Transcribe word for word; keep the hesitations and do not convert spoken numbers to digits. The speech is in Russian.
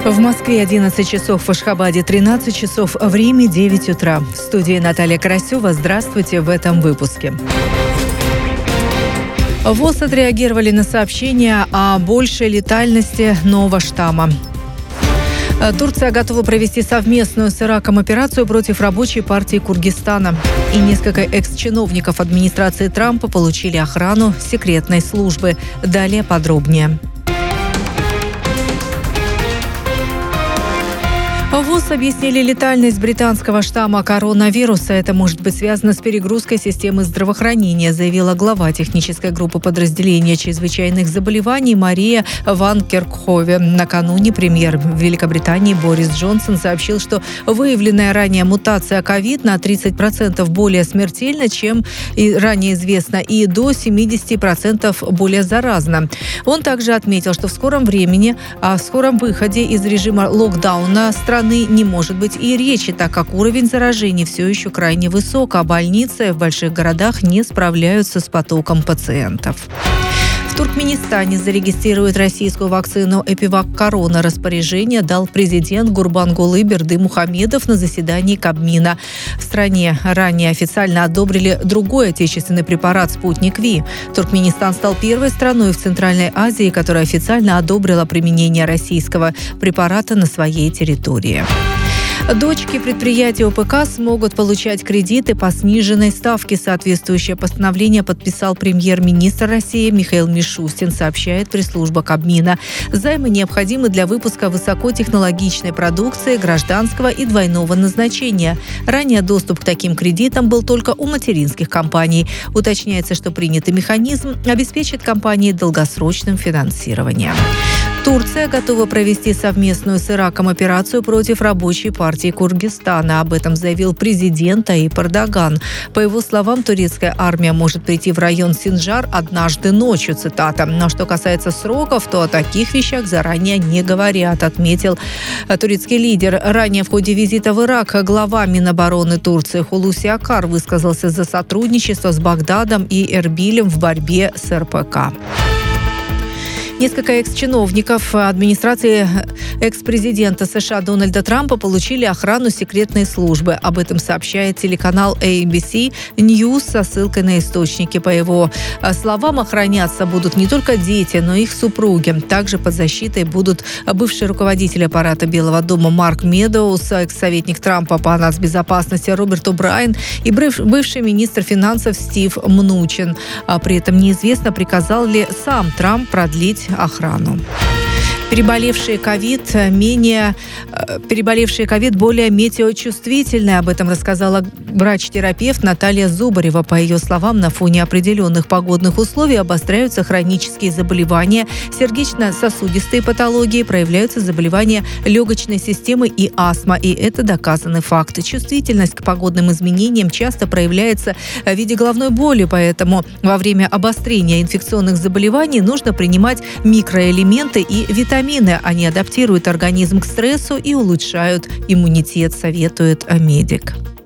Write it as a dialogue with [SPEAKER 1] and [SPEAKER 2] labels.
[SPEAKER 1] В Москве одиннадцать часов, в Ашхабаде тринадцать часов, в Риме девять утра. В студии Наталья Карасева. Здравствуйте в этом выпуске. ВОЗ отреагировали на сообщения о большей летальности нового штамма. Турция готова провести совместную с Ираком операцию против рабочей партии Курдистана. И несколько экс-чиновников администрации Трампа получили охрану секретной службы. Далее подробнее. ВОЗ объяснили летальность британского штамма коронавируса. Это может быть связано с перегрузкой системы здравоохранения, заявила глава технической группы подразделения чрезвычайных заболеваний Мария Ван Керкхове. Накануне премьер Великобритании Борис Джонсон сообщил, что выявленная ранее мутация ковид на тридцать процентов более смертельна, чем и ранее известно, и до семьдесят процентов более заразна. Он также отметил, что в скором времени, о скором выходе из режима локдауна страны не может быть и речи, так как уровень заражений все еще крайне высок, а больницы в больших городах не справляются с потоком пациентов. В Туркменистане зарегистрируют российскую вакцину «Эпивак Корона». Распоряжение дал президент Гурбангулы Бердымухамедов на заседании Кабмина. В стране ранее официально одобрили другой отечественный препарат «Спутник Ви». Туркменистан стал первой страной в Центральной Азии, которая официально одобрила применение российского препарата на своей территории. Дочки предприятий ОПК смогут получать кредиты по сниженной ставке. Соответствующее постановление подписал премьер-министр России Михаил Мишустин, сообщает пресс-служба Кабмина. Займы необходимы для выпуска высокотехнологичной продукции гражданского и двойного назначения. Ранее доступ к таким кредитам был только у материнских компаний. Уточняется, что принятый механизм обеспечит компании долгосрочным финансированием. Турция готова провести совместную с Ираком операцию против рабочей партии Курдистана. Об этом заявил президент Таyyip Эрдоган. По его словам, турецкая армия может прийти в район Синджар однажды ночью, цитата. Но что касается сроков, то о таких вещах заранее не говорят, отметил турецкий лидер. Ранее в ходе визита в Ирак глава Минобороны Турции Хулуси Акар высказался за сотрудничество с Багдадом и Эрбилем в борьбе с эр пэ ка. Несколько экс-чиновников администрации экс-президента США Дональда Трампа получили охрану секретной службы. Об этом сообщает телеканал эй би си News со ссылкой на источники. По его словам, охраняться будут не только дети, но и их супруги. Также под защитой будут бывший руководитель аппарата Белого дома Марк Медоуз, экс-советник Трампа по нацбезопасности Роберт О'Брайен и бывший министр финансов Стив Мнучин. А при этом неизвестно, приказал ли сам Трамп продлить охрану. Переболевшие ковид менее, переболевшие ковид более метеочувствительны. Об этом рассказала врач-терапевт Наталья Зубарева. По ее словам, на фоне определенных погодных условий обостряются хронические заболевания, сердечно-сосудистые патологии, проявляются заболевания легочной системы и астма. И это доказанный факт. Чувствительность к погодным изменениям часто проявляется в виде головной боли, поэтому во время обострения инфекционных заболеваний нужно принимать микроэлементы и витамины. Они адаптируют организм к стрессу и улучшают иммунитет, советует медик.